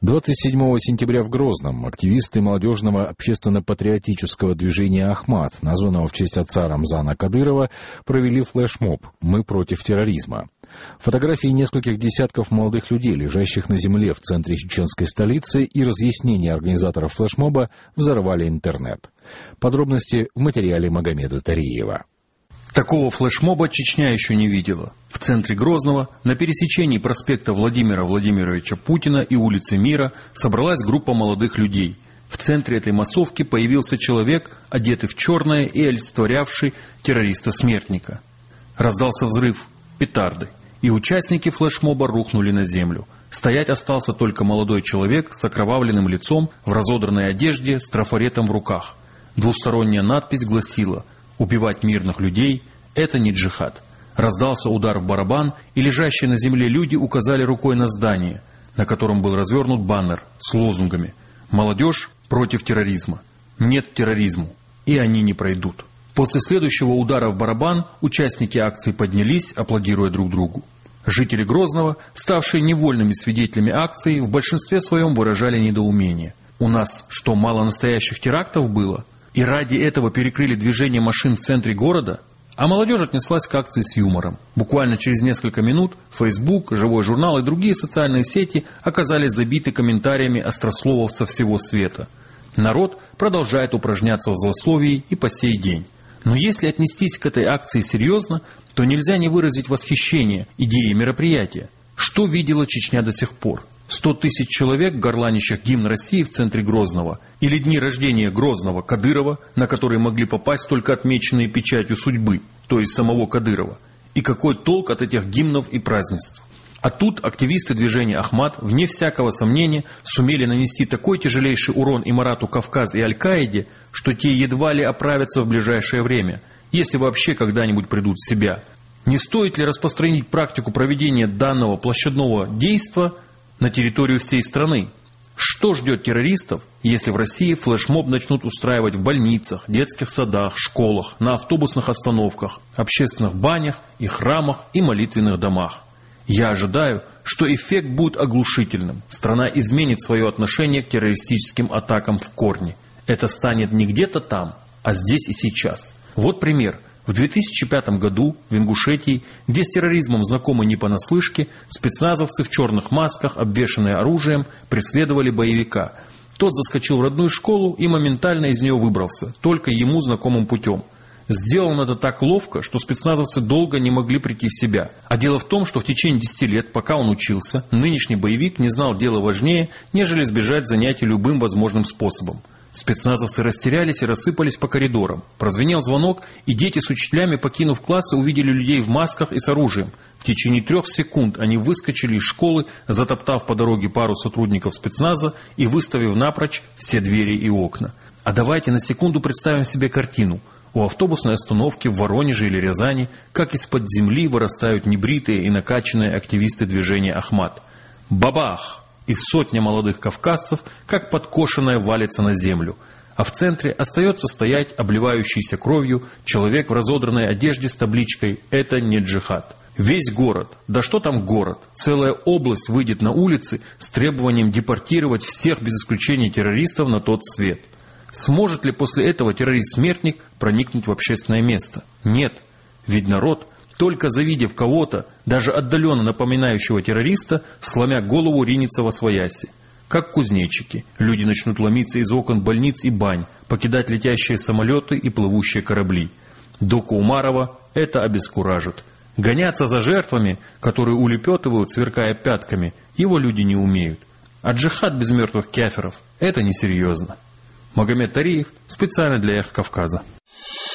27 сентября в Грозном активисты молодежного общественно-патриотического движения «Ахмат», названного в честь отца Рамзана Кадырова, провели флешмоб «Мы против терроризма». Фотографии нескольких десятков молодых людей, лежащих на земле в центре чеченской столицы, и разъяснения организаторов флешмоба взорвали интернет. Подробности в материале Магомеда Тариева. Такого флешмоба Чечня еще не видела. В центре Грозного, на пересечении проспекта Владимира Владимировича Путина и улицы Мира, собралась группа молодых людей. В центре этой массовки появился человек, одетый в черное и олицетворявший террориста-смертника. Раздался взрыв, петарды, и участники флешмоба рухнули на землю. Стоять остался только молодой человек с окровавленным лицом, в разодранной одежде, с трафаретом в руках. Двусторонняя надпись гласила: «Убивать мирных людей – это не джихад». Раздался удар в барабан, и лежащие на земле люди указали рукой на здание, на котором был развернут баннер с лозунгами: «Молодежь против терроризма», «Нет терроризму», и они не пройдут. После следующего удара в барабан участники акции поднялись, аплодируя друг другу. Жители Грозного, ставшие невольными свидетелями акции, в большинстве своем выражали недоумение. «У нас что, мало настоящих терактов было? И ради этого перекрыли движение машин в центре города?» А молодежь отнеслась к акции с юмором. Буквально через несколько минут Facebook, Живой журнал и другие социальные сети оказались забиты комментариями острословов со всего света. Народ продолжает упражняться в злословии и по сей день. Но если отнестись к этой акции серьезно, то нельзя не выразить восхищение идеей мероприятия. Что видела Чечня до сих пор? 100 тысяч человек, горланящих гимн России в центре Грозного, или дни рождения Грозного Кадырова, на которые могли попасть только отмеченные печатью судьбы, то есть самого Кадырова. И какой толк от этих гимнов и празднеств? А тут активисты движения «Ахмат», вне всякого сомнения, сумели нанести такой тяжелейший урон Имарату Кавказ и Аль-Каиде, что те едва ли оправятся в ближайшее время, если вообще когда-нибудь придут в себя. Не стоит ли распространить практику проведения данного площадного действа на территорию всей страны? Что ждет террористов, если в России флешмоб начнут устраивать в больницах, детских садах, школах, на автобусных остановках, общественных банях и храмах и молитвенных домах? Я ожидаю, что эффект будет оглушительным. Страна изменит свое отношение к террористическим атакам в корне. Это станет не где-то там, а здесь и сейчас. Вот пример. В 2005 году в Ингушетии, где с терроризмом знакомы не понаслышке, спецназовцы в черных масках, обвешанные оружием, преследовали боевика. Тот заскочил в родную школу и моментально из нее выбрался, только ему знакомым путем. Сделано это так ловко, что спецназовцы долго не могли прийти в себя. А дело в том, что в течение 10 лет, пока он учился, нынешний боевик не знал дела важнее, нежели сбежать занятий любым возможным способом. Спецназовцы растерялись и рассыпались по коридорам. Прозвенел звонок, и дети с учителями, покинув классы, увидели людей в масках и с оружием. В течение 3 секунд они выскочили из школы, затоптав по дороге пару сотрудников спецназа и выставив напрочь все двери и окна. А давайте на секунду представим себе картину. У автобусной остановки в Воронеже или Рязани, как из-под земли вырастают небритые и накачанные активисты движения «Ахмат». Бабах! И сотня молодых кавказцев, как подкошенная, валится на землю. А в центре остается стоять обливающийся кровью человек в разодранной одежде с табличкой «Это не джихад». Весь город, да что там город, целая область выйдет на улицы с требованием депортировать всех без исключения террористов на тот свет. Сможет ли после этого террорист-смертник проникнуть в общественное место? Нет, ведь народ, только завидев кого-то, даже отдаленно напоминающего террориста, сломя голову, ринется восвояси. Как кузнечики, люди начнут ломиться из окон больниц и бань, покидать летящие самолеты и плывущие корабли. Доку Умарова это обескуражит. Гоняться за жертвами, которые улепетывают, сверкая пятками, его люди не умеют. А джихад без мертвых кафиров – это несерьезно. Магомед Тариев специально для Эхо Кавказа.